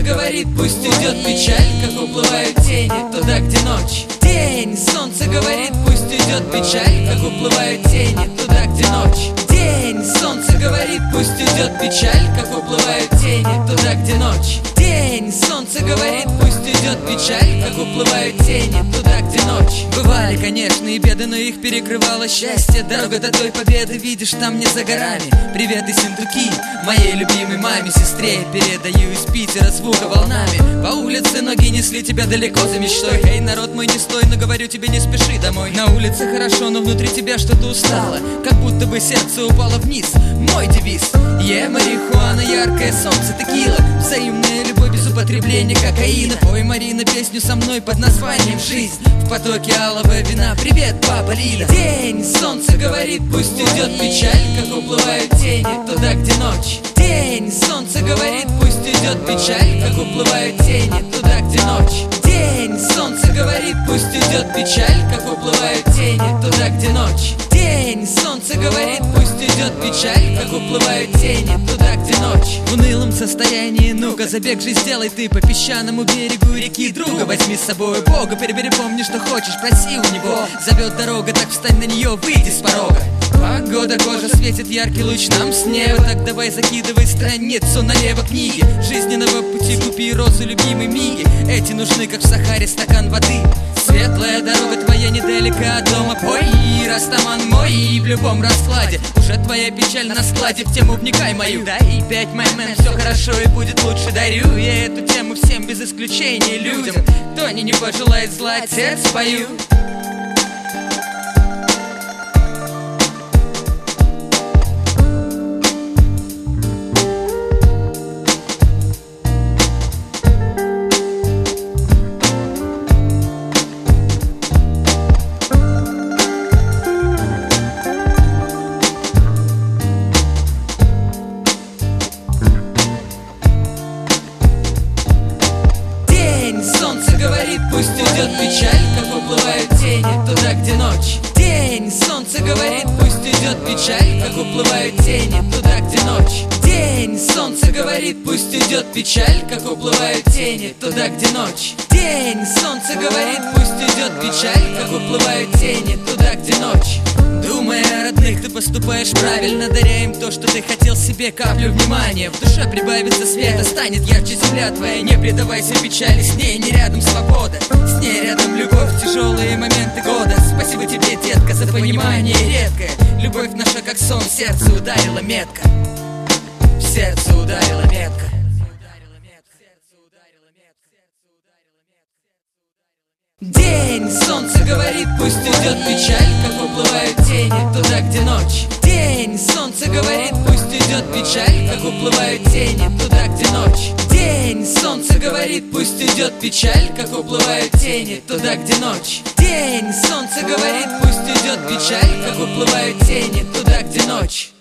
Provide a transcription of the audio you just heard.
говорит, пусть идет печаль, как уплывают тени туда, где ночь. День, солнце говорит, пусть идет печаль, как уплывают тени туда, где ночь. День, солнце говорит, пусть идет печаль, как уплывают тени туда, где ночь. День, солнце говорит, пусть идет печаль, как уплывают тени туда, где ночь. Бывали, конечно, и беды, но их перекрывало счастье. Дорога до той победы, видишь, там не за горами. Привет из Синдуки, моей любимой маме, сестре. Передаю из Питера звука волнами. По улице ноги несли тебя далеко за мечтой. Эй, народ мой, не стой, но говорю тебе, не спеши домой. На улице хорошо, но внутри тебя что-то устало, как будто бы сердце упало вниз. Мой девиз: марихуана, яркое солнце, текила, взаимная любовь без употребления кокаина. Пой, Марина, песню со мной под названием «Жизнь». В потоке алого вина. Привет, папа Лида. День, солнце говорит, пусть идет печаль, как уплывают тени туда, где ночь. День, солнце говорит, пусть идет печаль, как уплывают тени туда, где ночь. День, солнце говорит, пусть идет печаль, как уплывают тени туда, где ночь. День, солнце говорит, пусть идет печаль, как уплывают тени туда, где ночь. В унылом состоянии, ну-ка, забег же сделай ты по песчаному берегу реки. Друга возьми с собой, Бога, помни, что хочешь, проси у него. Зовет дорога, так встань на нее, выйди с порога. Погода, кожа, светит яркий луч нам с неба. Так давай закидывай страницу налево книги жизненного пути, купи розу любимой Миги. Эти нужны, как в Сахаре, стакан воды. Светлая дорога твоя недалека от дома. Пой, растаман мой, и в любом раскладе уже твоя печаль на складе. В тему вникай мою. Дай 5 мм, все хорошо и будет лучше. Дарю я эту тему всем без исключения людям. Кто не пожелает зла, отец спою. Солнце говорит, пусть идет печаль, как уплывают тени туда, где ночь. День, солнце говорит, пусть идет печаль, как уплывают тени туда, где ночь. День, солнце говорит, пусть идет печаль, как уплывают тени туда, где ночь. День, солнце говорит, пусть идет печаль, как уплывают тени туда, где ночь. Думая о родных, ты поступаешь правильно, даря им то, что ты хотел себе, каплю внимания. В душе прибавится света, станет ярче земля твоя. Не предавайся печали, с ней не рядом свобода, с ней рядом любовь в тяжелые моменты года. Спасибо тебе, детка, за понимание редкое. Любовь наша, как сон, в сердце ударила метко. В сердце ударила метко. День, солнце говорит, пусть идет печаль, как уплывают тени туда, где ночь. День, солнце говорит, пусть идет печаль, как уплывают тени туда, где ночь. День, солнце говорит, пусть идет печаль, как уплывают тени туда, где ночь. День, солнце говорит, пусть идет печаль, как уплывают тени туда, где ночь.